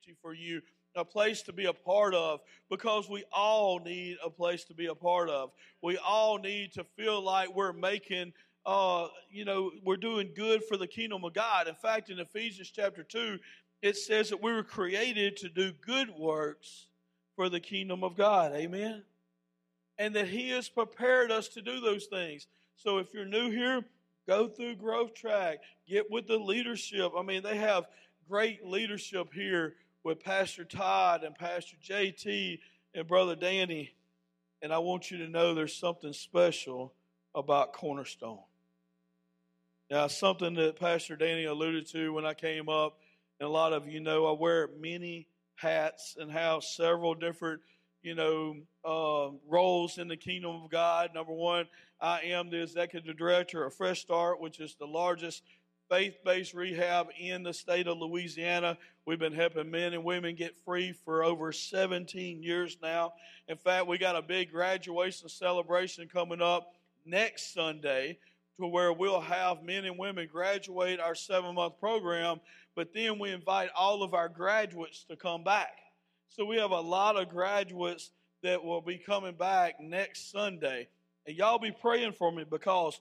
community for you, a place to be a part of, because we all need a place to be a part of. We all need to feel like we're making, we're doing good for the kingdom of God. In fact, in Ephesians chapter 2, it says that we were created to do good works for the kingdom of God. Amen? And that He has prepared us to do those things. So if you're new here, go through Growth Track. Get with the leadership. I mean, they have great leadership here with Pastor Todd and Pastor JT and Brother Danny. And I want you to know there's something special about Cornerstone. Now, something that Pastor Danny alluded to when I came up, and a lot of you know, I wear many hats and have several different, roles in the kingdom of God. Number one, I am the executive director of Fresh Start, which is the largest faith-based rehab in the state of Louisiana. We've been helping men and women get free for over 17 years now. In fact, we got a big graduation celebration coming up next Sunday, to where we'll have men and women graduate our 7-month program, but then we invite all of our graduates to come back. So we have a lot of graduates that will be coming back next Sunday. And y'all be praying for me, because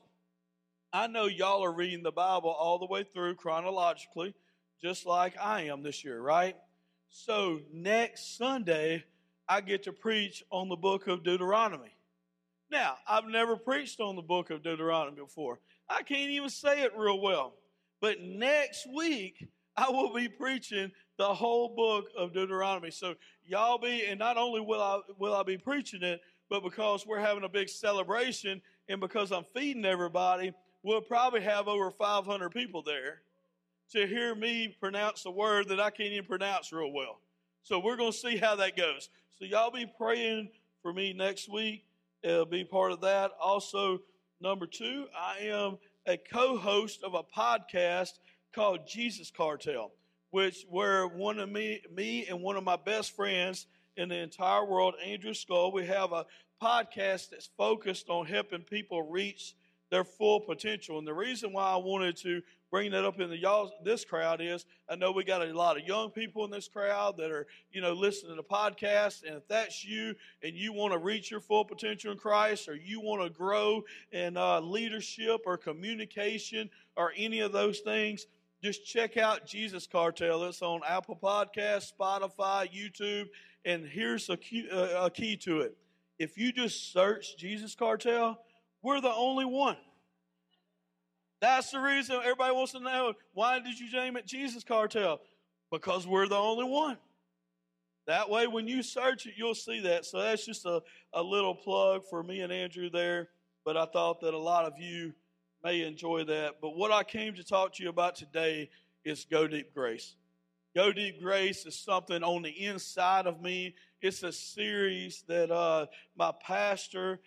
I know y'all are reading the Bible all the way through chronologically, just like I am this year, right? So next Sunday, I get to preach on the book of Deuteronomy. Now, I've never preached on the book of Deuteronomy before. I can't even say it real well. But next week, I will be preaching the whole book of Deuteronomy. So y'all and not only will I be preaching it, but because we're having a big celebration and because I'm feeding everybody, we'll probably have over 500 people there to hear me pronounce a word that I can't even pronounce real well. So we're going to see how that goes. So y'all be praying for me next week. It'll be part of that. Also, number 2, I am a co-host of a podcast called Jesus Cartel, where one of me and one of my best friends in the entire world, Andrew Skull, we have a podcast that's focused on helping people reach their full potential. And the reason why I wanted to bring that up in this crowd is I know we got a lot of young people in this crowd that are, listening to podcasts. And if that's you and you want to reach your full potential in Christ, or you want to grow in leadership or communication or any of those things, just check out Jesus Cartel. It's on Apple Podcasts, Spotify, YouTube. And here's a key to it. If you just search Jesus Cartel, we're the only one. That's the reason everybody wants to know, why did you name it Jesus Cartel? Because we're the only one. That way, when you search it, you'll see that. So that's just a little plug for me and Andrew there. But I thought that a lot of you may enjoy that. But what I came to talk to you about today is Go Deep Grace. Go Deep Grace is something on the inside of me. It's a series that my pastor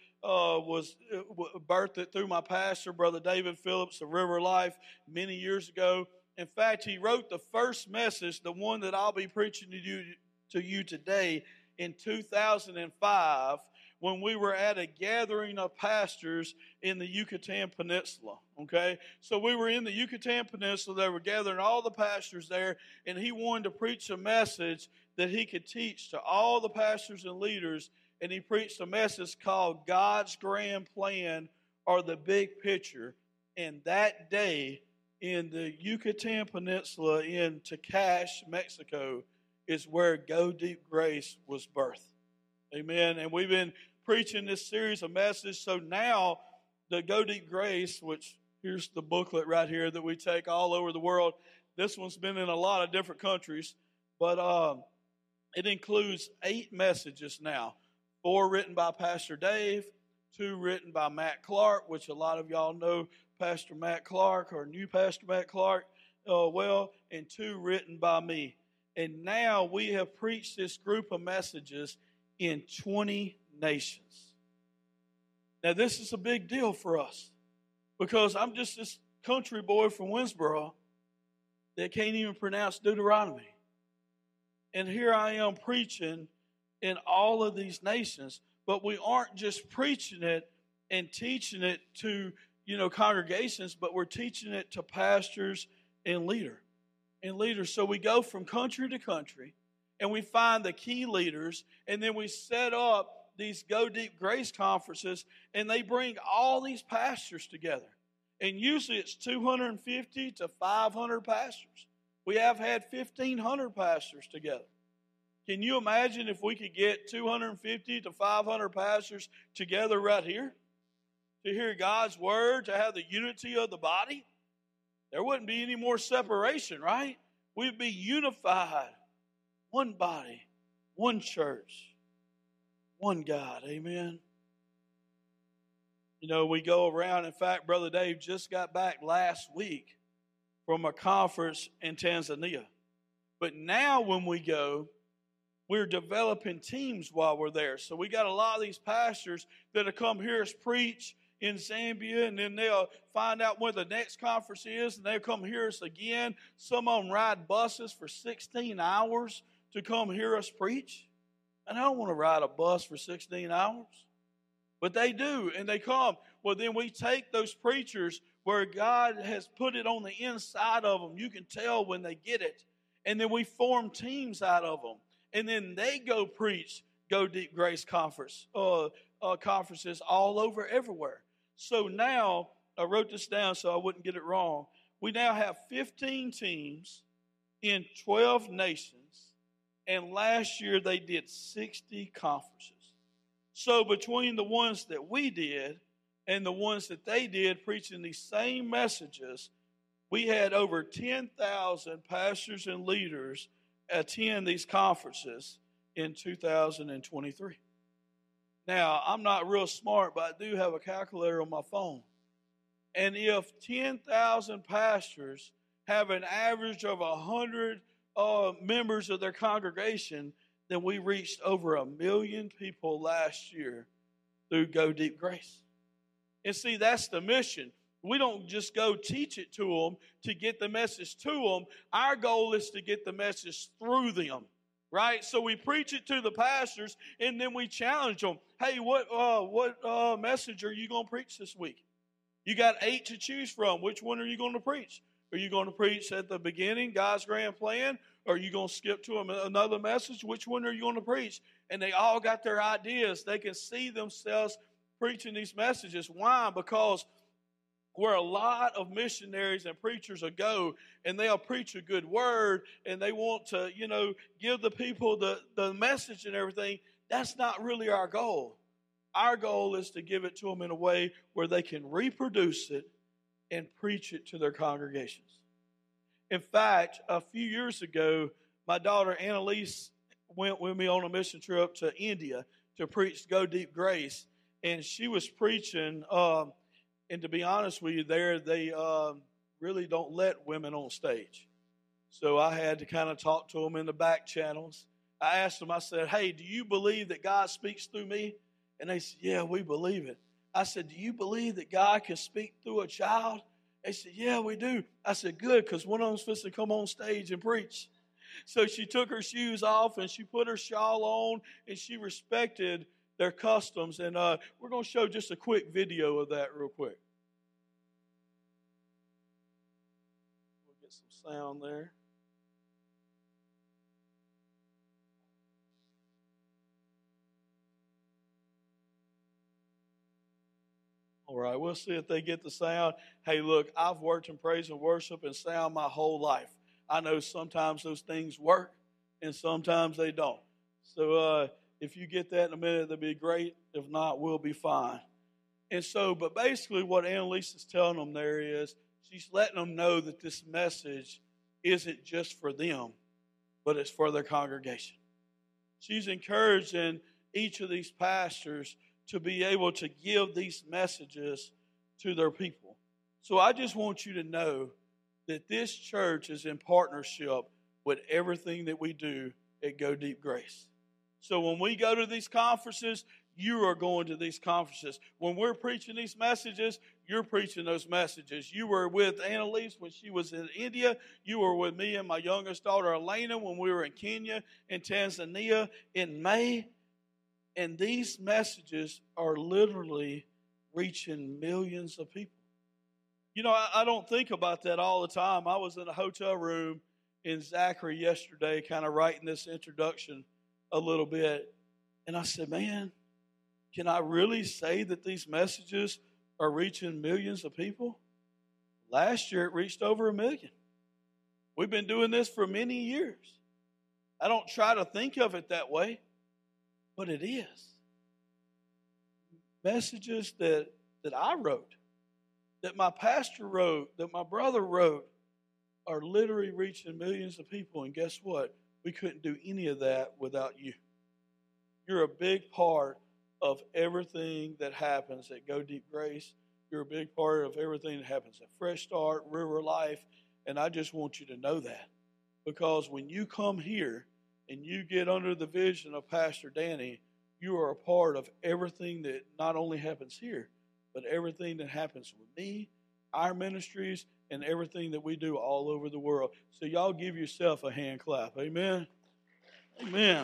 birthed it through my pastor, Brother David Phillips of River Life, many years ago. In fact, he wrote the first message, the one that I'll be preaching to you today, in 2005, when we were at a gathering of pastors in the Yucatan Peninsula. Okay, so we were in the Yucatan Peninsula. They were gathering all the pastors there, and he wanted to preach a message that he could teach to all the pastors and leaders. And he preached a message called God's Grand Plan, or the Big Picture. And that day in the Yucatan Peninsula in Tecash, Mexico, is where Go Deep Grace was birthed. Amen. And we've been preaching this series of messages. So now the Go Deep Grace, which here's the booklet right here that we take all over the world. This one's been in a lot of different countries, but it includes 8 messages now. 4 written by Pastor Dave, 2 written by Matt Clark, which a lot of y'all know Pastor Matt Clark, or knew Pastor Matt Clark well, and 2 written by me. And now we have preached this group of messages in 20 nations. Now this is a big deal for us, because I'm just this country boy from Winsboro that can't even pronounce Deuteronomy. And here I am preaching in all of these nations, but we aren't just preaching it and teaching it to, congregations, but we're teaching it to pastors and leaders. So we go from country to country, and we find the key leaders, and then we set up these Go Deep Grace conferences, and they bring all these pastors together. And usually it's 250 to 500 pastors. We have had 1,500 pastors together. Can you imagine if we could get 250 to 500 pastors together right here to hear God's word, to have the unity of the body? There wouldn't be any more separation, right? We'd be unified. One body, one church, one God. Amen. You know, we go around. In fact, Brother Dave just got back last week from a conference in Tanzania. But now when we go, we're developing teams while we're there. So we got a lot of these pastors that will come hear us preach in Zambia, and then they'll find out where the next conference is, and they'll come hear us again. Some of them ride buses for 16 hours to come hear us preach. And I don't want to ride a bus for 16 hours. But they do, and they come. Well, then we take those preachers where God has put it on the inside of them. You can tell when they get it. And then we form teams out of them. And then they go preach Go Deep Grace conferences all over, everywhere. So now, I wrote this down so I wouldn't get it wrong. We now have 15 teams in 12 nations. And last year they did 60 conferences. So between the ones that we did and the ones that they did preaching these same messages, we had over 10,000 pastors and leaders attend these conferences in 2023. Now, I'm not real smart, but I do have a calculator on my phone. And if 10,000 pastors have an average of 100 members of their congregation, then we reached over 1 million people last year through Go Deep Grace. And see, that's the mission. We don't just go teach it to them to get the message to them. Our goal is to get the message through them, right? So we preach it to the pastors, and then we challenge them. Hey, what message are you going to preach this week? You got 8 to choose from. Which one are you going to preach? Are you going to preach at the beginning, God's grand plan? Or are you going to skip to another message? Which one are you going to preach? And they all got their ideas. They can see themselves preaching these messages. Why? Because where a lot of missionaries and preachers will go, and they'll preach a good word, and they want to, give the people the message and everything, that's not really our goal. Our goal is to give it to them in a way where they can reproduce it and preach it to their congregations. In fact, a few years ago, my daughter Annalise went with me on a mission trip to India to preach Go Deep Grace, and she was preaching, and to be honest with you, they really don't let women on stage. So I had to kind of talk to them in the back channels. I asked them, I said, hey, do you believe that God speaks through me? And they said, yeah, we believe it. I said, do you believe that God can speak through a child? They said, yeah, we do. I said, good, because one of them's supposed to come on stage and preach. So she took her shoes off and she put her shawl on and she respected their customs. And we're going to show just a quick video of that real quick. We'll get some sound there. All right, we'll see if they get the sound. Hey, look, I've worked in praise and worship and sound my whole life. I know sometimes those things work and sometimes they don't. So if you get that in a minute, that'll be great. If not, we'll be fine. And so, but basically what Annalise is telling them there is she's letting them know that this message isn't just for them, but it's for their congregation. She's encouraging each of these pastors to be able to give these messages to their people. So I just want you to know that this church is in partnership with everything that we do at Go Deep Grace. So when we go to these conferences, you are going to these conferences. When we're preaching these messages, you're preaching those messages. You were with Annalise when she was in India. You were with me and my youngest daughter, Elena, when we were in Kenya and Tanzania in May. And these messages are literally reaching millions of people. You know, I don't think about that all the time. I was in a hotel room in Zachary yesterday, kind of writing this introduction a little bit. And I said, man, can I really say that these messages are reaching millions of people? Last year, it reached over 1 million. We've been doing this for many years. I don't try to think of it that way, but it is. Messages that I wrote, that my pastor wrote, that my brother wrote, are literally reaching millions of people. And guess what? We couldn't do any of that without you. You're a big part of everything that happens at Go Deep Grace. You're a big part of everything that happens at Fresh Start, River Life, and I just want you to know that. Because when you come here and you get under the vision of Pastor Danny, you are a part of everything that not only happens here, but everything that happens with me, our ministries, and everything that we do all over the world. So y'all give yourself a hand clap. Amen? Amen.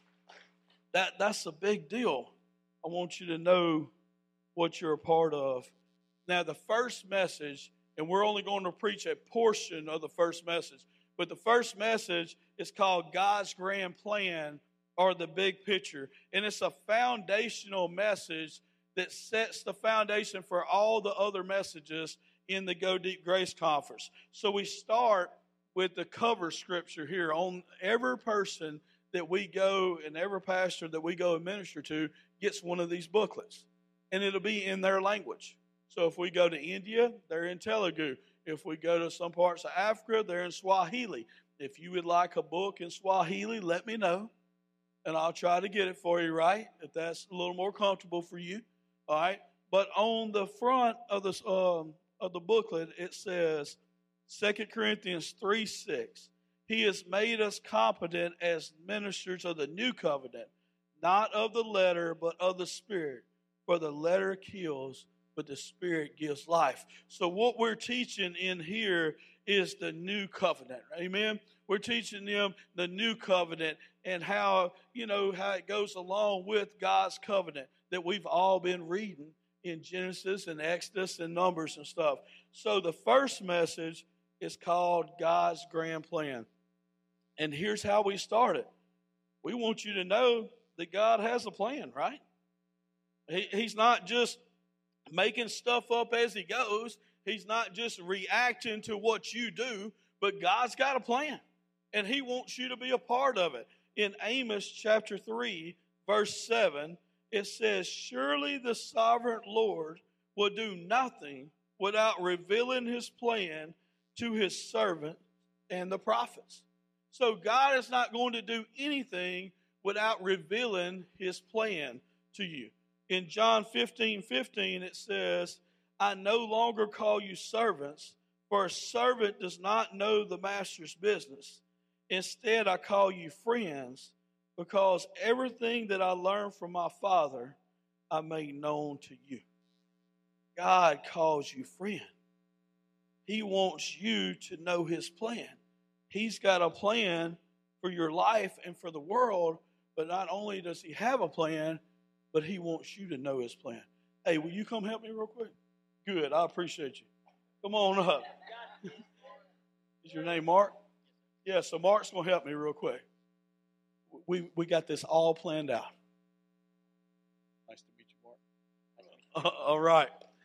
That's a big deal. I want you to know what you're a part of. Now, the first message, and we're only going to preach a portion of the first message, but the first message is called God's Grand Plan, or the Big Picture. And it's a foundational message that sets the foundation for all the other messages in the Go Deep Grace Conference. So we start with the cover scripture here. On every person that we go, and every pastor that we go and minister to gets one of these booklets. And it'll be in their language. So if we go to India, they're in Telugu. If we go to some parts of Africa, they're in Swahili. If you would like a book in Swahili, let me know, and I'll try to get it for you, right? If that's a little more comfortable for you, all right? But on the front of the booklet, it says 2 Corinthians 3:6. He has made us competent as ministers of the new covenant, not of the letter, but of the Spirit. For the letter kills, but the Spirit gives life. So what we're teaching in here is the new covenant. Amen? We're teaching them the new covenant and how it goes along with God's covenant that we've all been reading in Genesis and Exodus and Numbers and stuff. So the first message is called God's Grand Plan. And here's how we started. We want you to know that God has a plan, right? He's not just making stuff up as he goes. He's not just reacting to what you do, but God's got a plan, and he wants you to be a part of it. In Amos chapter 3, verse 7, it says, surely the sovereign Lord will do nothing without revealing his plan to his servant and the prophets. So God is not going to do anything without revealing his plan to you. In John 15:15, it says, I no longer call you servants, for a servant does not know the master's business. Instead, I call you friends, because everything that I learned from my Father, I made known to you. God calls you friend. He wants you to know his plan. He's got a plan for your life and for the world, but not only does he have a plan, but he wants you to know his plan. Hey, will you come help me real quick? Good, I appreciate you. Come on up. Is your name Mark? Yeah, so Mark's going to help me real quick. We got this all planned out. Nice to meet you, Mark. All right.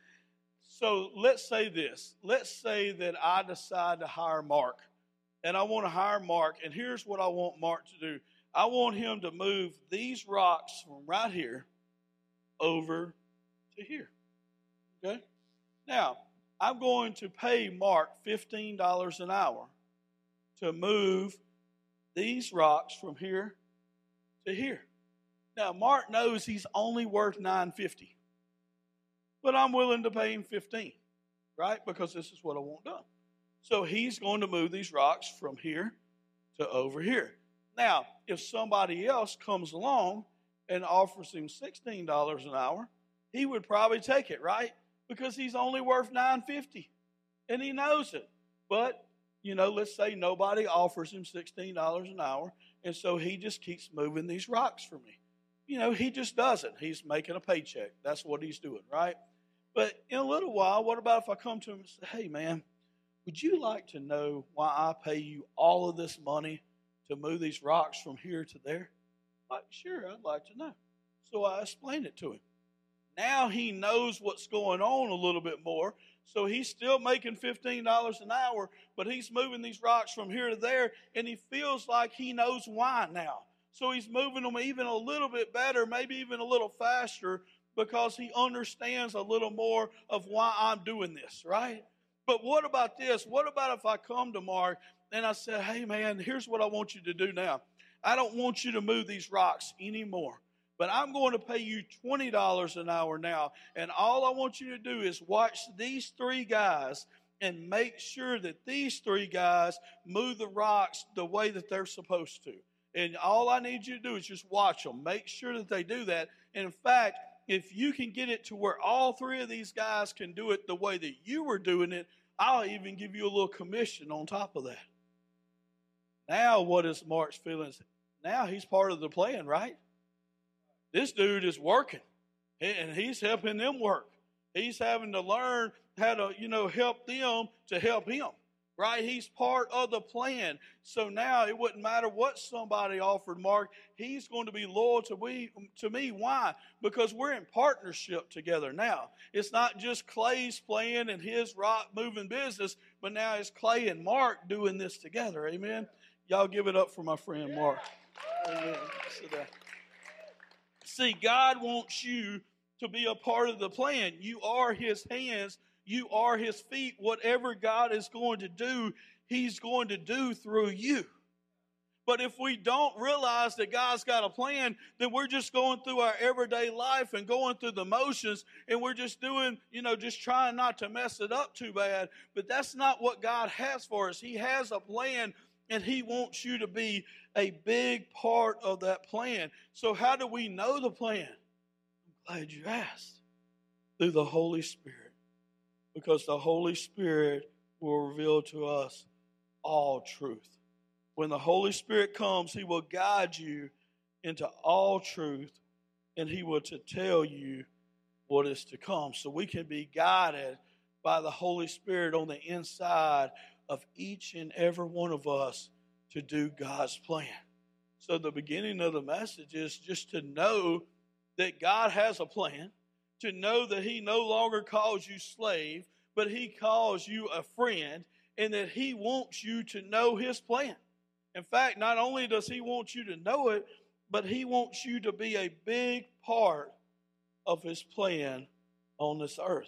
So let's say this. Let's say that I decide to hire Mark. And I want to hire Mark. And here's what I want Mark to do. I want him to move these rocks from right here over to here. Okay? Now, I'm going to pay Mark $15 an hour to move these rocks from here to here. Now, Mark knows he's only worth $9.50. But I'm willing to pay him $15, right? Because this is what I want done. So he's going to move these rocks from here to over here. Now, if somebody else comes along and offers him $16 an hour, he would probably take it, right? Because he's only worth $9.50, and he knows it. But, let's say nobody offers him $16 an hour, and so he just keeps moving these rocks for me. He just does it. He's making a paycheck. That's what he's doing, right? But in a little while, what about if I come to him and say, hey, man, would you like to know why I pay you all of this money to move these rocks from here to there? Like, sure, I'd like to know. So I explained it to him. Now he knows what's going on a little bit more. So he's still making $15 an hour, but he's moving these rocks from here to there, and he feels like he knows why now. So he's moving them even a little bit better, maybe even a little faster, because he understands a little more of why I'm doing this, right? But what about this? What about if I come to Mark and I said, hey, man, here's what I want you to do now. I don't want you to move these rocks anymore, but I'm going to pay you $20 an hour now, and all I want you to do is watch these three guys and make sure that these three guys move the rocks the way that they're supposed to. And all I need you to do is just watch them. Make sure that they do that. And in fact, if you can get it to where all three of these guys can do it the way that you were doing it, I'll even give you a little commission on top of that. Now what is Mark's feelings? Now he's part of the plan, right? This dude is working, and he's helping them work. He's having to learn how to, help them to help him, right? He's part of the plan. So now it wouldn't matter what somebody offered Mark. He's going to be loyal to me. Why? Because we're in partnership together now. It's not just Clay's plan and his rock moving business, but now it's Clay and Mark doing this together. Amen? Y'all give it up for my friend Mark. Amen. Sit down. See, God wants you to be a part of the plan. You are his hands. You are his feet. Whatever God is going to do, he's going to do through you. But if we don't realize that God's got a plan, then we're just going through our everyday life and going through the motions, and we're just doing, just trying not to mess it up too bad. But that's not what God has for us. He has a plan, and he wants you to be a big part of that plan. So how do we know the plan? I'm glad you asked. Through the Holy Spirit. Because the Holy Spirit will reveal to us all truth. When the Holy Spirit comes, he will guide you into all truth, and he will to tell you what is to come. So we can be guided by the Holy Spirit on the inside of each and every one of us to do God's plan. So the beginning of the message is just to know that God has a plan, to know that he no longer calls you slave, but he calls you a friend, and that he wants you to know his plan. In fact, not only does he want you to know it, but he wants you to be a big part of his plan on this earth.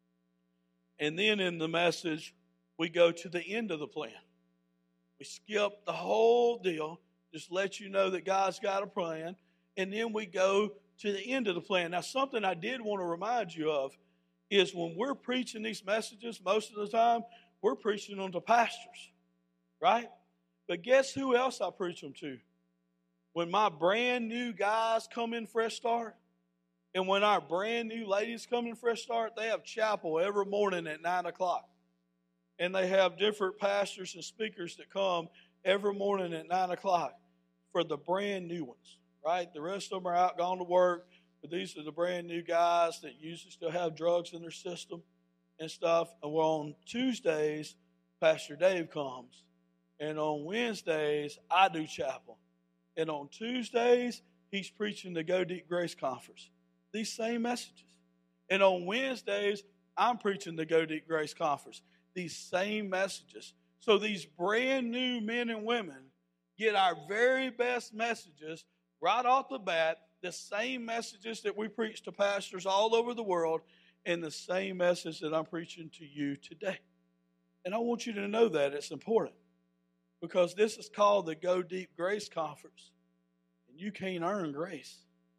And then in the message, we go to the end of the plan. We skip the whole deal, just let you know that God's got a plan, and then we go to the end of the plan. Now, something I did want to remind you of is when we're preaching these messages, most of the time, we're preaching them to pastors, right? But guess who else I preach them to? When my brand new guys come in Fresh Start, and when our brand new ladies come in Fresh Start, they have chapel every morning at 9 o'clock. And they have different pastors and speakers that come every morning at 9 o'clock for the brand new ones, right? The rest of them are out, gone to work, but these are the brand new guys that usually still have drugs in their system and stuff. And well, on Tuesdays, Pastor Dave comes. And on Wednesdays, I do chapel. And on Tuesdays, he's preaching the Go Deep Grace Conference. These same messages. And on Wednesdays, I'm preaching the Go Deep Grace Conference. These same messages. So these brand new men and women get our very best messages right off the bat, the same messages that we preach to pastors all over the world, and the same message that I'm preaching to you today. And I want you to know that it's important, because this is called the Go Deep Grace Conference, and you can't earn grace.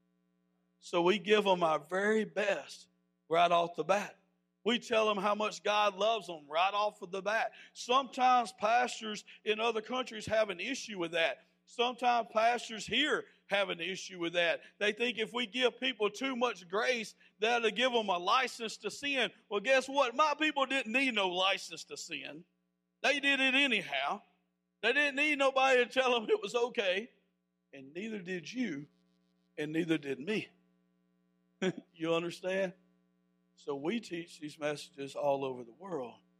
So we give them our very best right off the bat. We tell them how much God loves them right off of the bat. Sometimes pastors in other countries have an issue with that. Sometimes pastors here have an issue with that. They think if we give people too much grace, that'll give them a license to sin. Well, guess what? My people didn't need no license to sin. They did it anyhow. They didn't need nobody to tell them it was okay. And neither did you, and neither did me. You understand? So we teach these messages all over the world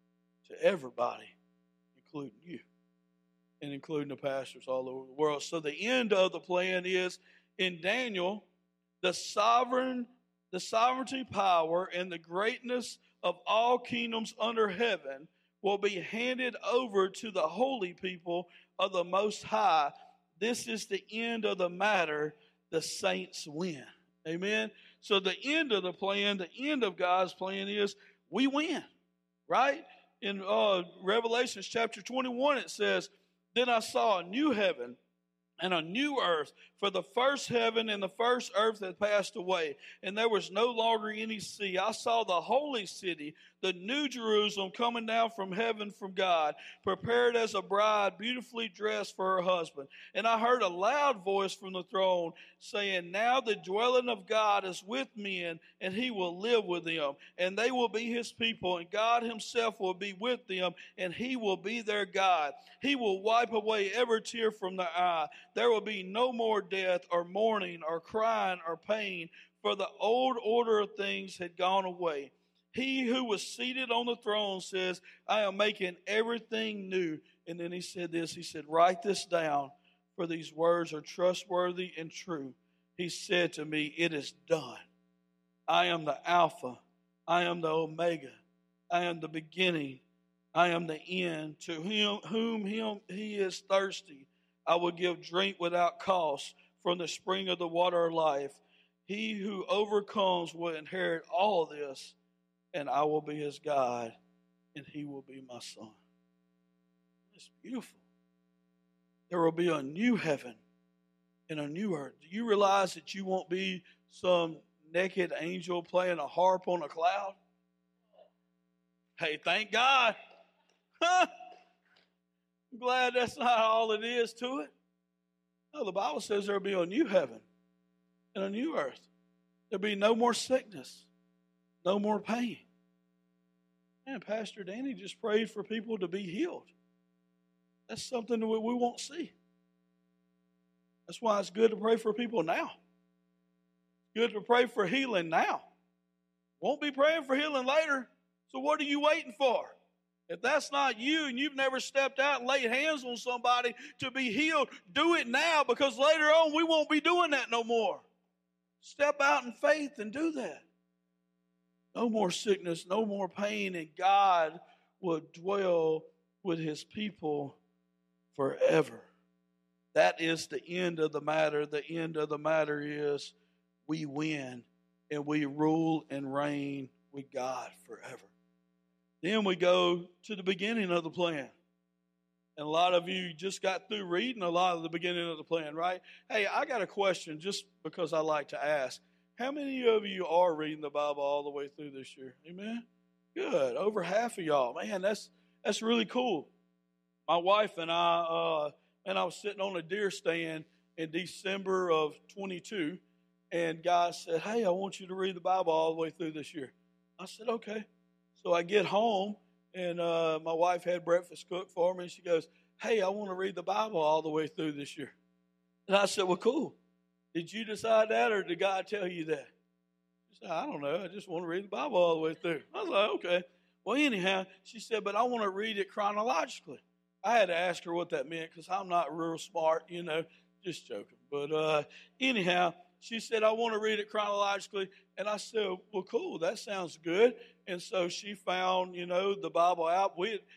to everybody, including you and including the pastors all over the world. So the end of the plan is in Daniel, the sovereignty, power, and the greatness of all kingdoms under heaven will be handed over to the holy people of the Most High. This is the end of the matter. The saints win. Amen. So the end of the plan, the end of God's plan is we win, right? In Revelation chapter 21, it says, "Then I saw a new heaven and a new earth, for the first heaven and the first earth had passed away, and there was no longer any sea. I saw the holy city, the new Jerusalem, coming down from heaven from God, prepared as a bride, beautifully dressed for her husband. And I heard a loud voice from the throne saying, 'Now the dwelling of God is with men, and he will live with them, and they will be his people, and God himself will be with them, and he will be their God. He will wipe away every tear from their eye. There will be no more death or mourning or crying or pain, for the old order of things had gone away.' He who was seated on the throne says, 'I am making everything new.'" And then he said this, he said, "Write this down, for these words are trustworthy and true." He said to me, "It is done. I am the Alpha. I am the Omega. I am the beginning. I am the end. To whom he is thirsty, I will give drink without cost from the spring of the water of life. He who overcomes will inherit all this, and I will be his God, and he will be my son." It's beautiful. There will be a new heaven and a new earth. Do you realize that you won't be some naked angel playing a harp on a cloud? Hey, thank God. I'm glad that's not all it is to it. No, the Bible says there will be a new heaven and a new earth. There'll be no more sickness, no more pain. Man, Pastor Danny just prayed for people to be healed. That's something that we won't see. That's why it's good to pray for people now. Good to pray for healing now. Won't be praying for healing later. So what are you waiting for? If that's not you and you've never stepped out and laid hands on somebody to be healed, do it now, because later on we won't be doing that no more. Step out in faith and do that. No more sickness, no more pain, and God will dwell with his people forever. That is the end of the matter. The end of the matter is we win and we rule and reign with God forever. Then we go to the beginning of the plan. And a lot of you just got through reading a lot of the beginning of the plan, right? Hey, I got a question just because I like to ask. How many of you are reading the Bible all the way through this year? Amen? Good. Over half of y'all. Man, that's really cool. My wife and I was sitting on a deer stand in December of 22, and God said, "Hey, I want you to read the Bible all the way through this year." I said, "Okay." So I get home, and my wife had breakfast cooked for me, and she goes, "Hey, I want to read the Bible all the way through this year." And I said, "Well, cool. Did you decide that, or did God tell you that?" She said, "I don't know. I just want to read the Bible all the way through." I was like, "Okay." Well, anyhow, she said, "But I want to read it chronologically." I had to ask her what that meant because I'm not real smart, just joking. But anyhow, she said, "I want to read it chronologically." And I said, "Well, cool. That sounds good." And so she found, the Bible out.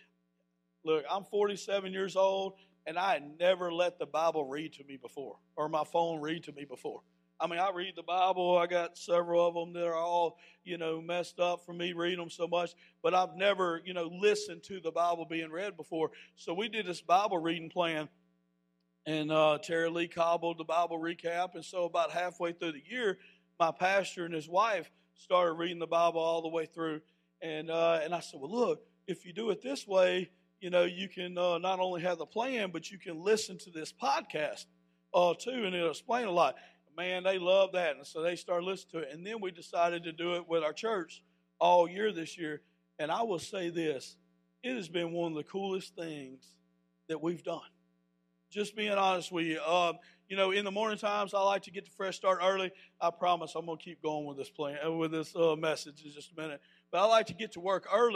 Look, I'm 47 years old, and I had never let the Bible read to me before, or my phone read to me before. I mean, I read the Bible. I got several of them that are all, messed up from me reading them so much. But I've never, listened to the Bible being read before. So we did this Bible reading plan, and Terry Lee cobbled the Bible recap. And so about halfway through the year, my pastor and his wife started reading the Bible all the way through. And I said, "Well, look, if you do it this way, you can not only have the plan, but you can listen to this podcast too, and it'll explain a lot." Man, they love that. And so they started listening to it. And then we decided to do it with our church all year this year. And I will say this, it has been one of the coolest things that we've done. Just being honest with you. In the morning times, I like to get to Fresh Start early. I promise I'm going to keep going with this plan, with this message in just a minute. But I like to get to work early.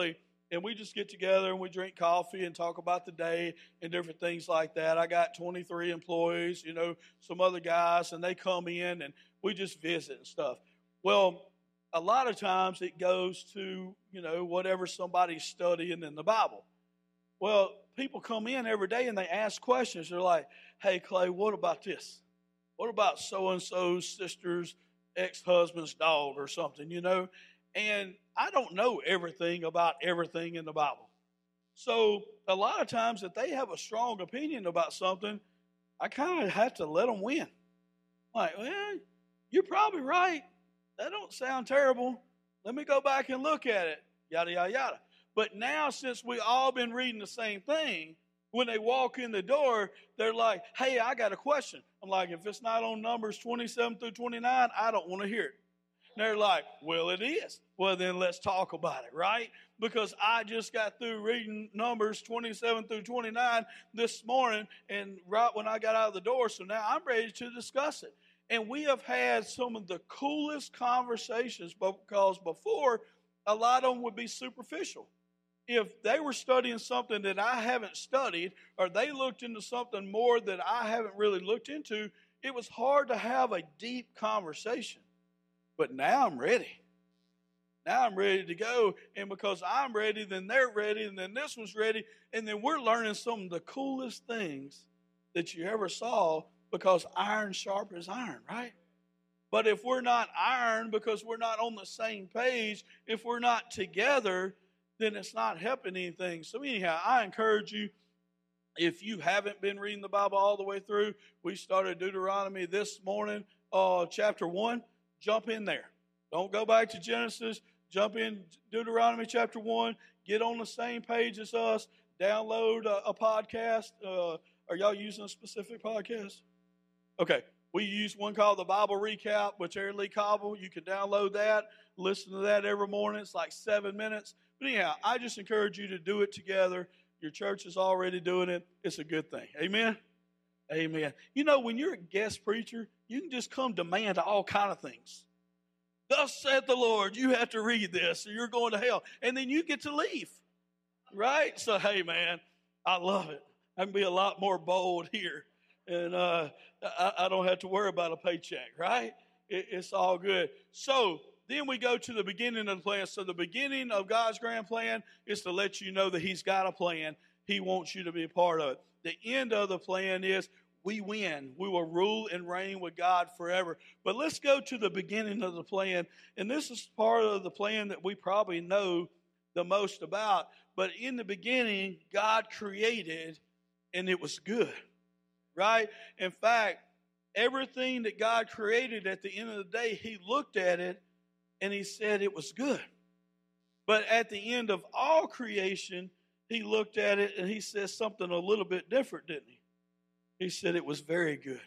and we just get together and we drink coffee and talk about the day and different things like that. I got 23 employees, some other guys, and they come in and we just visit and stuff. Well, a lot of times it goes to, whatever somebody's studying in the Bible. Well, people come in every day and they ask questions. They're like, hey, Clay, what about this? What about so-and-so's sister's ex-husband's dog or something, And I don't know everything about everything in the Bible. So a lot of times if they have a strong opinion about something, I kind of have to let them win. Like, well, you're probably right. That don't sound terrible. Let me go back and look at it. Yada, yada, yada. But now, since we all been reading the same thing, when they walk in the door, they're like, hey, I got a question. I'm like, if it's not on Numbers 27 through 29, I don't want to hear it. And they're like, well, it is. Well, then let's talk about it, right? Because I just got through reading Numbers 27 through 29 this morning, and right when I got out of the door, so now I'm ready to discuss it. And we have had some of the coolest conversations because before, a lot of them would be superficial. If they were studying something that I haven't studied, or they looked into something more that I haven't really looked into, it was hard to have a deep conversation. But now I'm ready. Now I'm ready to go. And because I'm ready, then they're ready, and then this one's ready. And then we're learning some of the coolest things that you ever saw, because iron sharpens iron, right? But if we're not iron, because we're not on the same page, if we're not together, then it's not helping anything. So anyhow, I encourage you, if you haven't been reading the Bible all the way through, we started Deuteronomy this morning, chapter 1. Jump in there. Don't go back to Genesis. Jump in Deuteronomy chapter 1. Get on the same page as us. Download a podcast. Are y'all using a specific podcast? Okay. We use one called the Bible Recap with Terry Lee Cobble. You can download that. Listen to that every morning. It's like 7 minutes. But anyhow, I just encourage you to do it together. Your church is already doing it. It's a good thing. Amen? Amen. When you're a guest preacher, you can just come demand all kind of things. Thus saith the Lord, you have to read this or you're going to hell. And then you get to leave. Right? So, hey, man, I love it. I can be a lot more bold here. And I don't have to worry about a paycheck, right? It's all good. So then we go to the beginning of the plan. So the beginning of God's grand plan is to let you know that He's got a plan. He wants you to be a part of it. The end of the plan is we win. We will rule and reign with God forever. But let's go to the beginning of the plan. And this is part of the plan that we probably know the most about. But in the beginning, God created, and it was good. Right? In fact, everything that God created, at the end of the day, He looked at it and He said it was good. But at the end of all creation, He looked at it and He said something a little bit different, didn't He? He said it was very good.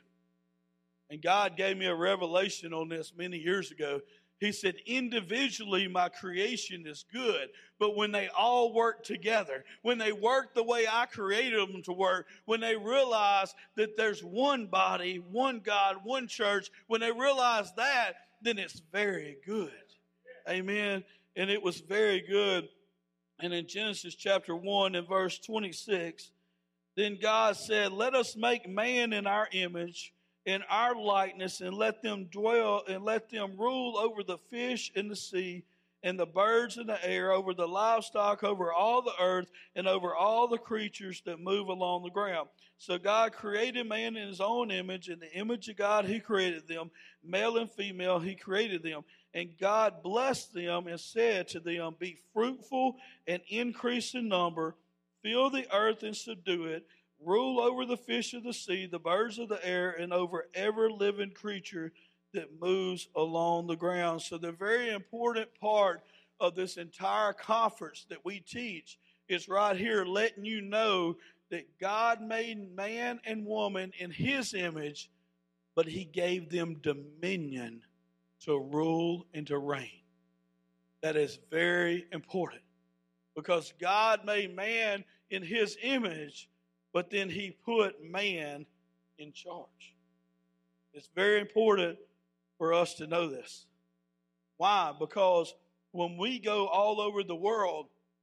And God gave me a revelation on this many years ago. He said, individually, my creation is good. But when they all work together, when they work the way I created them to work, when they realize that there's one body, one God, one church, when they realize that, then it's very good. Amen. And it was very good. And in Genesis chapter 1 and verse 26, then God said, let us make man in our image, in our likeness, and let them dwell and let them rule over the fish in the sea and the birds in the air, over the livestock, over all the earth, and over all the creatures that move along the ground. So God created man in His own image. In the image of God He created them. Male and female He created them. And God blessed them and said to them, be fruitful and increase in number, fill the earth and subdue it, rule over the fish of the sea, the birds of the air, and over every living creature that moves along the ground. So the very important part of this entire conference that we teach is right here, letting you know that God made man and woman in His image, but He gave them dominion to rule and to reign. That is very important, because God made man in His image, but then He put man in charge. It's very important for us to know this. Why? Because when we go all over the world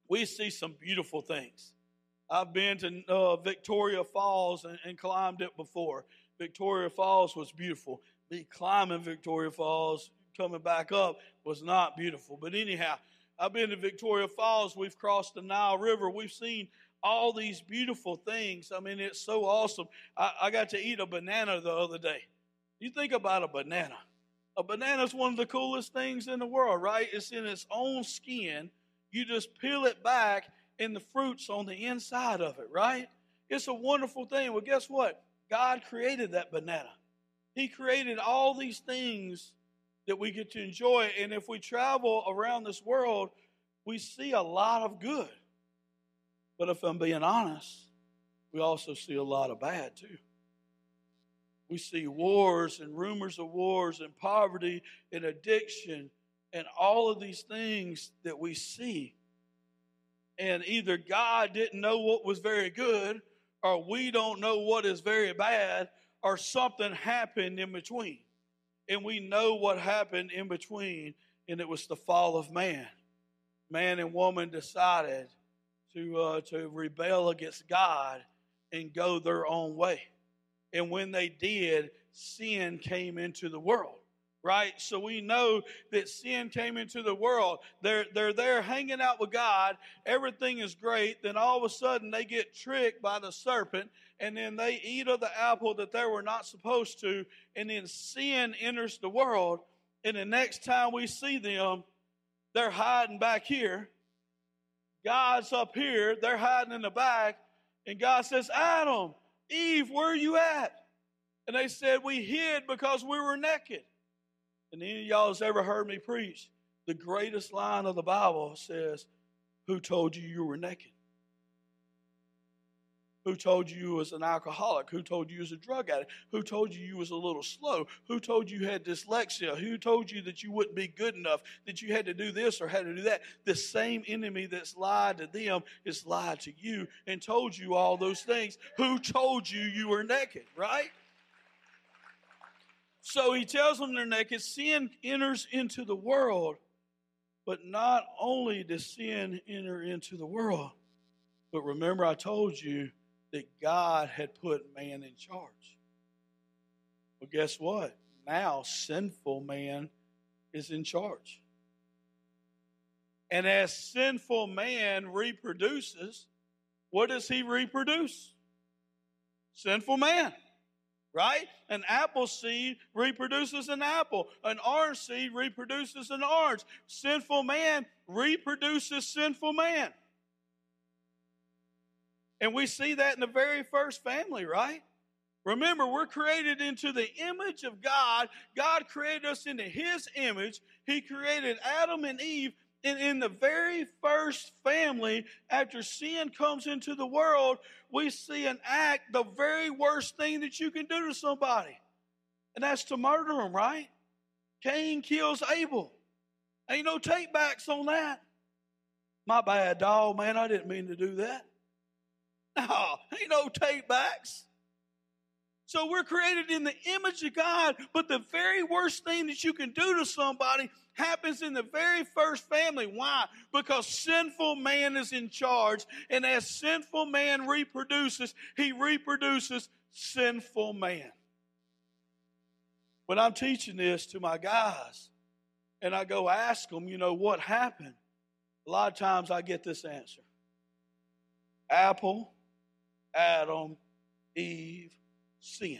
we see some beautiful things. I've been to Victoria Falls and climbed it before. Victoria Falls was beautiful. Me climbing Victoria Falls, coming back up, was not beautiful. But anyhow, I've been to Victoria Falls. We've crossed the Nile River. We've seen all these beautiful things. I mean, it's so awesome. I got to eat a banana the other day. You think about a banana. A banana is one of the coolest things in the world, right? It's in its own skin. You just peel it back, and the fruit's on the inside of it, right? It's a wonderful thing. Well, guess what? God created that banana. He created all these things that we get to enjoy. And if we travel around this world, we see a lot of good. But if I'm being honest, we also see a lot of bad too. We see wars and rumors of wars and poverty and addiction and all of these things that we see. And either God didn't know what was very good, or we don't know what is very bad, or something happened in between. And we know what happened in between, and it was the fall of man. Man and woman decided to rebel against God and go their own way. And when they did, sin came into the world, right? So we know that sin came into the world. They're there hanging out with God. Everything is great. Then all of a sudden they get tricked by the serpent, and then they eat of the apple that they were not supposed to, and then sin enters the world. And the next time we see them, they're hiding back here. God's up here. They're hiding in the back. And God says, Adam, Eve, where are you at? And they said, we hid because we were naked. And any of y'all has ever heard me preach, the greatest line of the Bible says, who told you you were naked? Who told you you was an alcoholic? Who told you you was a drug addict? Who told you you was a little slow? Who told you you had dyslexia? Who told you that you wouldn't be good enough, that you had to do this or had to do that? The same enemy that's lied to them is lied to you and told you all those things. Who told you you were naked, right? So he tells them they're naked. Sin enters into the world, but not only does sin enter into the world, but remember I told you that God had put man in charge. Well, guess what? Now sinful man is in charge. And as sinful man reproduces, what does he reproduce? Sinful man, right? An apple seed reproduces an apple. An orange seed reproduces an orange. Sinful man reproduces sinful man. And we see that in the very first family, right? Remember, we're created into the image of God. God created us into His image. He created Adam and Eve. And in the very first family, after sin comes into the world, we see an act, the very worst thing that you can do to somebody. And that's to murder them, right? Cain kills Abel. Ain't no take backs on that. My bad, dog, man. I didn't mean to do that. No, ain't no take backs. So we're created in the image of God, but the very worst thing that you can do to somebody happens in the very first family. Why? Because sinful man is in charge, and as sinful man reproduces, he reproduces sinful man. When I'm teaching this to my guys, and I go ask them, what happened? A lot of times I get this answer. Apple, Adam, Eve, sin.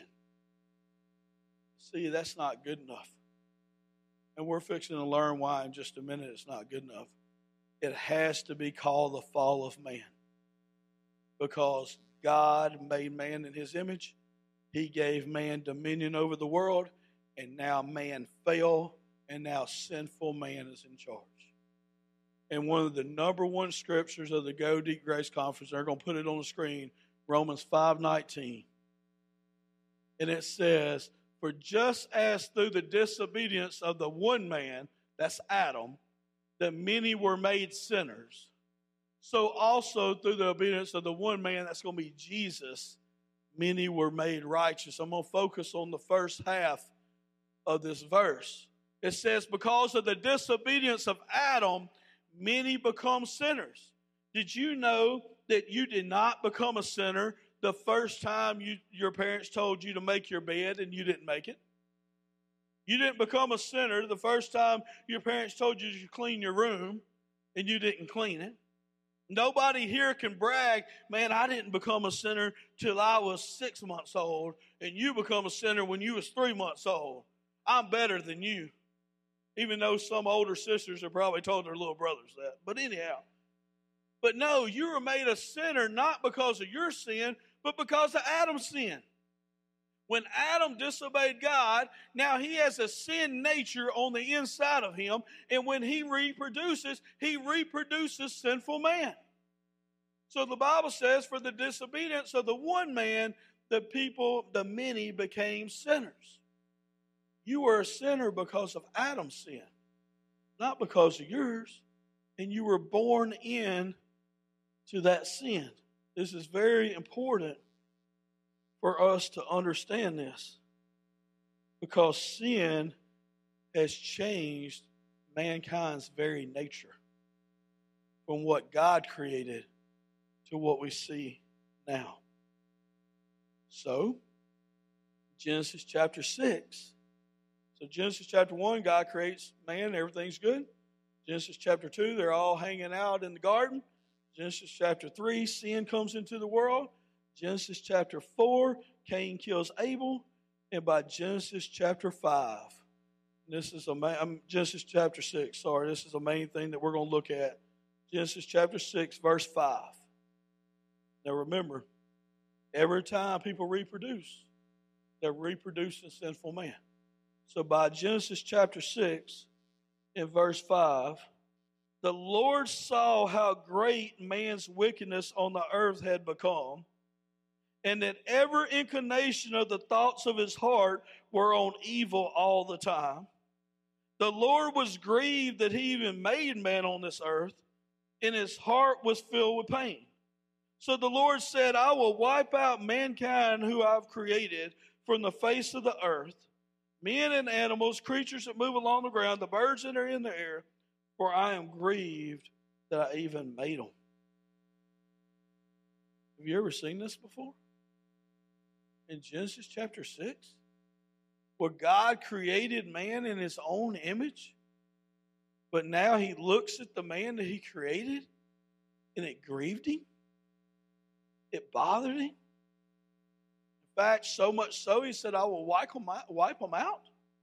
See, that's not good enough. And we're fixing to learn why in just a minute it's not good enough. It has to be called the fall of man. Because God made man in His image. He gave man dominion over the world. And now man fell. And now sinful man is in charge. And one of the number one scriptures of the Go Deep Grace Conference, they're going to put it on the screen, Romans 5:19. And it says, for just as through the disobedience of the one man, that's Adam, that many were made sinners, so also through the obedience of the one man, that's going to be Jesus, many were made righteous. I'm going to focus on the first half of this verse. It says, because of the disobedience of Adam, many become sinners. Did you know that you did not become a sinner the first time your parents told you to make your bed and you didn't make it? You didn't become a sinner the first time your parents told you to clean your room and you didn't clean it. Nobody here can brag, man, I didn't become a sinner till I was 6 months old, and you become a sinner when you was 3 months old. I'm better than you. Even though some older sisters have probably told their little brothers that. But anyhow. But no, you were made a sinner not because of your sin, but because of Adam's sin. When Adam disobeyed God, now he has a sin nature on the inside of him. And when he reproduces sinful man. So the Bible says, for the disobedience of the one man, the many became sinners. You were a sinner because of Adam's sin, not because of yours. And you were born in to that sin. This is very important for us to understand this, because sin has changed mankind's very nature from what God created to what we see now. So, Genesis chapter 6. So Genesis chapter 1, God creates man, everything's good. Genesis chapter 2, they're all hanging out in the garden. Genesis chapter 3, sin comes into the world. Genesis chapter 4, Cain kills Abel. And by Genesis chapter 5, Genesis chapter 6, this is the main thing that we're going to look at. Genesis chapter 6, verse 5. Now remember, every time people reproduce, they're reproducing sinful man. So by Genesis chapter 6, in verse 5, the Lord saw how great man's wickedness on the earth had become, and that every inclination of the thoughts of his heart were on evil all the time. The Lord was grieved that he even made man on this earth, and his heart was filled with pain. So the Lord said, I will wipe out mankind who I've created from the face of the earth, men and animals, creatures that move along the ground, the birds that are in the air, for I am grieved that I even made them. Have you ever seen this before? In Genesis chapter 6, where God created man in his own image, but now he looks at the man that he created and it grieved him. It bothered him. In fact, so much so, he said, I will wipe them out.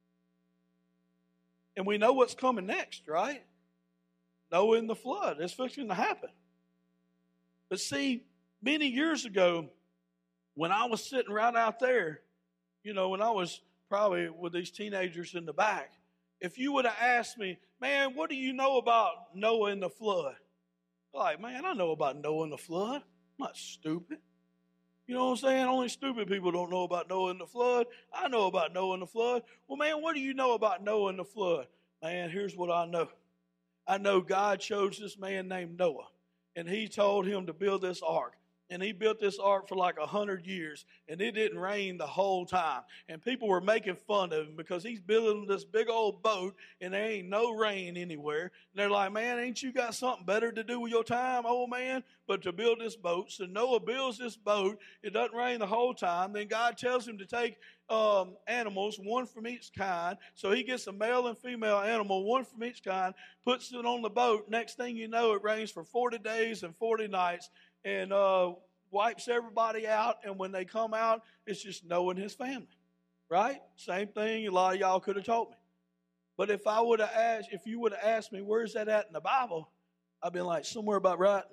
And we know what's coming next, right? Noah and the flood. It's fixing to happen. But see, many years ago, when I was sitting right out there, when I was probably with these teenagers in the back, if you would have asked me, man, what do you know about Noah and the flood? Like, man, I know about Noah and the flood. I'm not stupid. You know what I'm saying? Only stupid people don't know about Noah and the flood. I know about Noah and the flood. Well, man, what do you know about Noah and the flood? Man, here's what I know. I know God chose this man named Noah, and he told him to build this ark. And he built this ark for like 100 years, and it didn't rain the whole time. And people were making fun of him because he's building this big old boat, and there ain't no rain anywhere. And they're like, man, ain't you got something better to do with your time, old man, but to build this boat? So Noah builds this boat. It doesn't rain the whole time. Then God tells him to take animals, one from each kind. So he gets a male and female animal, one from each kind, puts it on the boat. Next thing you know, it rains for 40 days and 40 nights. And wipes everybody out, and when they come out, it's just Noah and his family, right? Same thing a lot of y'all could have told me. But if you would have asked me, where's that at in the Bible, I'd been like, somewhere about right.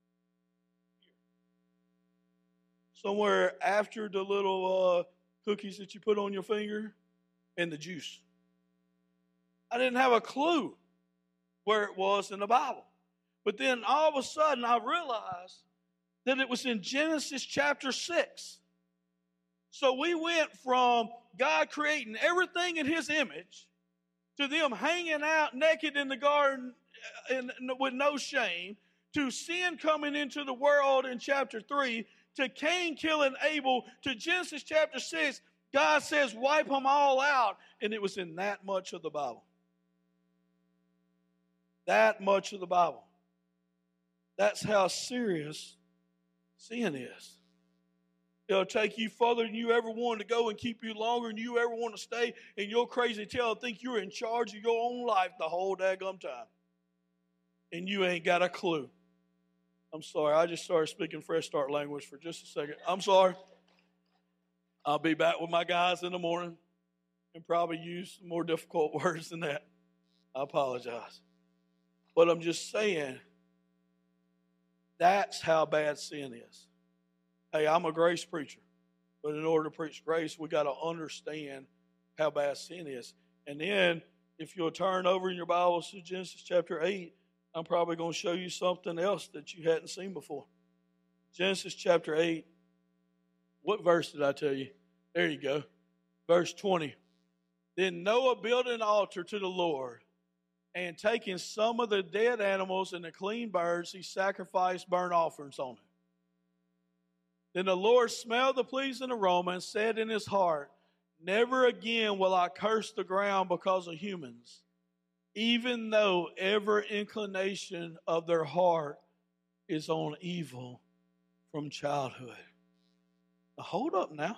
Somewhere after the little cookies that you put on your finger and the juice. I didn't have a clue where it was in the Bible. But then all of a sudden I realized that it was in Genesis chapter 6. So we went from God creating everything in his image to them hanging out naked in the garden with no shame, to sin coming into the world in chapter 3, to Cain killing Abel, to Genesis chapter 6. God says, wipe them all out. And it was in that much of the Bible. That much of the Bible. That's how serious sin is. It'll take you further than you ever wanted to go and keep you longer than you ever want to stay in your crazy tail. Think you're in charge of your own life the whole daggum time. And you ain't got a clue. I'm sorry, I just started speaking Fresh Start language for just a second. I'm sorry. I'll be back with my guys in the morning and probably use some more difficult words than that. I apologize. But I'm just saying, that's how bad sin is. Hey, I'm a grace preacher. But in order to preach grace, we got to understand how bad sin is. And then, if you'll turn over in your Bibles to Genesis chapter 8, I'm probably going to show you something else that you hadn't seen before. Genesis chapter 8. What verse did I tell you? There you go. Verse 20. Then Noah built an altar to the Lord, and taking some of the dead animals and the clean birds, he sacrificed burnt offerings on it. Then the Lord smelled the pleasing aroma and said in his heart, never again will I curse the ground because of humans, even though every inclination of their heart is on evil from childhood. Now hold up now.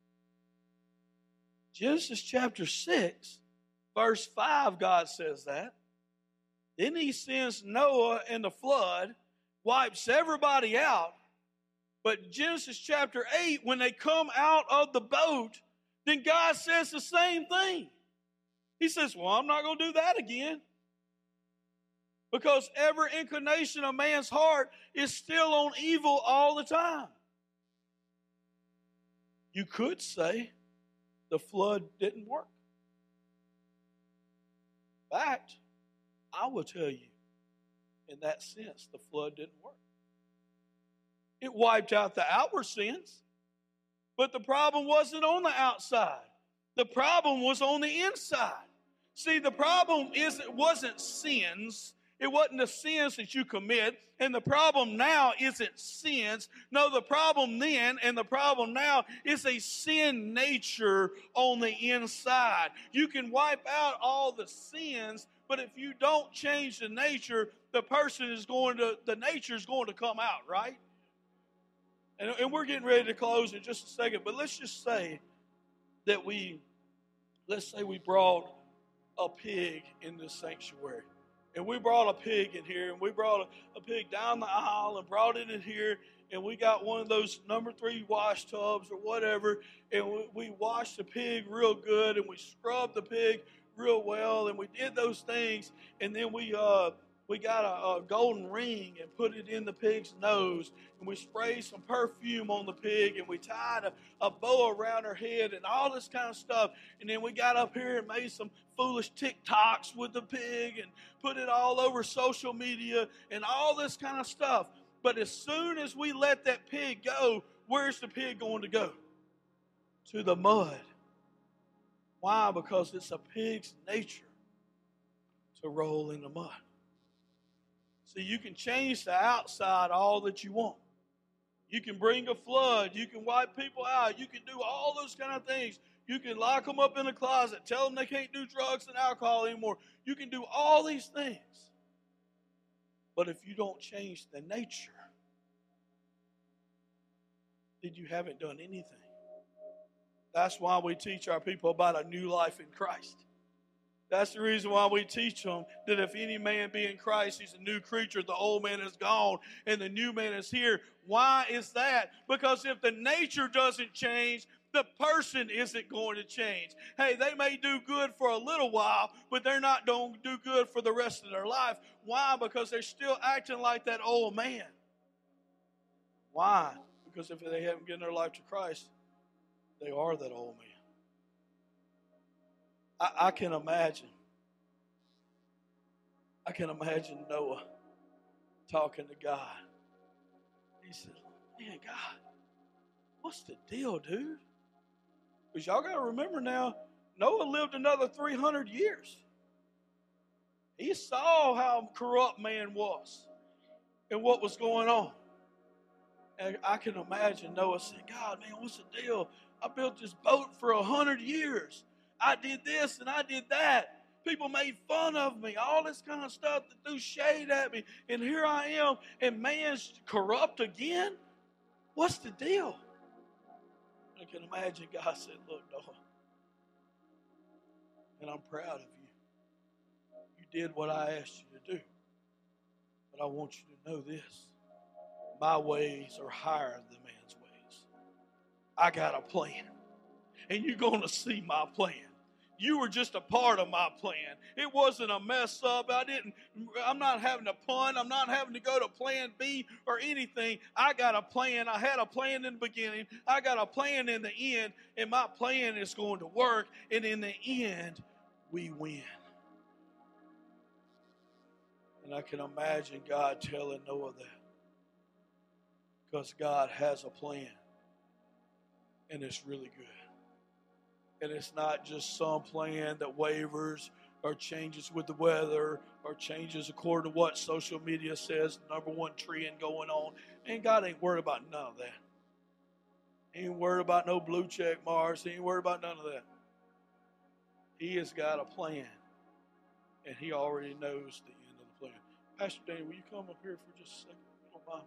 Genesis chapter 6, verse 5, God says that. Then he sends Noah and the flood, wipes everybody out. But Genesis chapter 8, when they come out of the boat, then God says the same thing. He says, well, I'm not going to do that again. Because every inclination of man's heart is still on evil all the time. You could say the flood didn't work. In fact, I will tell you, in that sense, the flood didn't work. It wiped out the outward sins, but the problem wasn't on the outside. The problem was on the inside. See, the problem wasn't sins. It wasn't the sins that you commit, and the problem now isn't sins. No, the problem then and the problem now is a sin nature on the inside. You can wipe out all the sins, but if you don't change the nature, the nature is going to come out, right? And we're getting ready to close in just a second, but let's just say that we brought a pig in this sanctuary. And we brought a pig in here, and we brought a pig down the aisle and brought it in here, and we got one of those number 3 wash tubs or whatever, and we washed the pig real good, and we scrubbed the pig real well, and we did those things, and then we got a golden ring and put it in the pig's nose, and we sprayed some perfume on the pig, and we tied a bow around her head and all this kind of stuff. And then we got up here and made some foolish TikToks with the pig and put it all over social media and all this kind of stuff. But as soon as we let that pig go, where's the pig going to go? To the mud. Why? Because it's a pig's nature to roll in the mud. See, you can change the outside all that you want. You can bring a flood. You can wipe people out. You can do all those kind of things. You can lock them up in a closet, tell them they can't do drugs and alcohol anymore. You can do all these things. But if you don't change the nature, then you haven't done anything. That's why we teach our people about a new life in Christ. That's the reason why we teach them that if any man be in Christ, he's a new creature. The old man is gone and the new man is here. Why is that? Because if the nature doesn't change, the person isn't going to change. Hey, they may do good for a little while, but they're not going to do good for the rest of their life. Why? Because they're still acting like that old man. Why? Because if they haven't given their life to Christ, they are that old man. I can imagine Noah talking to God. He said, man, God, what's the deal, dude? Because y'all got to remember now, Noah lived another 300 years. He saw how corrupt man was and what was going on. And I can imagine Noah saying, God, man, what's the deal? I built this boat for 100 years. I did this and I did that. People made fun of me. All this kind of stuff that threw shade at me. And here I am, and man's corrupt again? What's the deal? I can imagine God said, look, Noah, and I'm proud of you. You did what I asked you to do. But I want you to know this. My ways are higher than man's ways. I got a plan. And you're going to see my plan. You were just a part of my plan. It wasn't a mess up. I'm not having to punt. I'm not having to go to plan B or anything. I got a plan. I had a plan in the beginning. I got a plan in the end. And my plan is going to work. And in the end, we win. And I can imagine God telling Noah that. Because God has a plan. And it's really good. And it's not just some plan that wavers or changes with the weather or changes according to what social media says, number one trend going on. And God ain't worried about none of that. He ain't worried about no blue check marks. He ain't worried about none of that. He has got a plan. And he already knows the end of the plan. Pastor Danny, will you come up here for just a second? If you don't mind.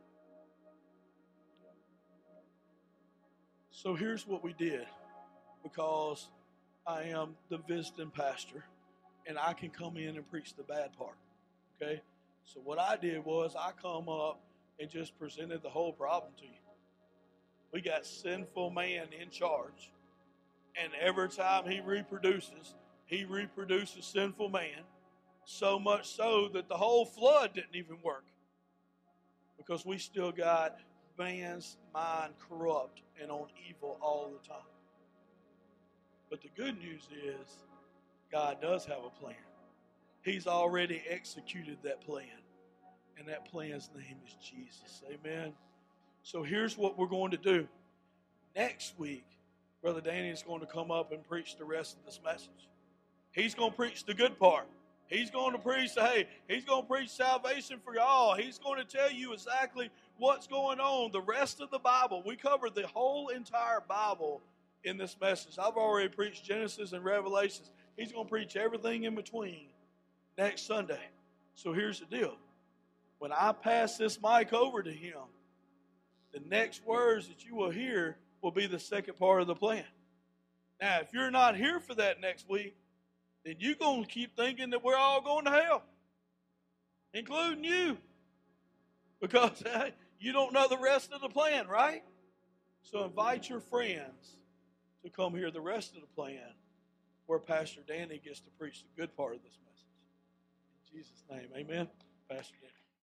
So here's what we did. Because I am the visiting pastor, and I can come in and preach the bad part, okay? So what I did was I come up and just presented the whole problem to you. We got sinful man in charge, and every time he reproduces sinful man, so much so that the whole flood didn't even work because we still got man's mind corrupt and on evil all the time. But the good news is God does have a plan. He's already executed that plan. And that plan's name is Jesus. Amen. So here's what we're going to do. Next week, Brother Danny is going to come up and preach the rest of this message. He's going to preach the good part. He's going to preach, he's going to preach salvation for y'all. He's going to tell you exactly what's going on. The rest of the Bible, we covered the whole entire Bible in this message. I've already preached Genesis and Revelations. He's going to preach everything in between next Sunday. So here's the deal. When I pass this mic over to him, the next words that you will hear will be the second part of the plan. Now, if you're not here for that next week, then you're going to keep thinking that we're all going to hell, including you, because you don't know the rest of the plan, right? So invite your friends to come hear the rest of the plan where Pastor Danny gets to preach the good part of this message. In Jesus' name, amen. Pastor Danny.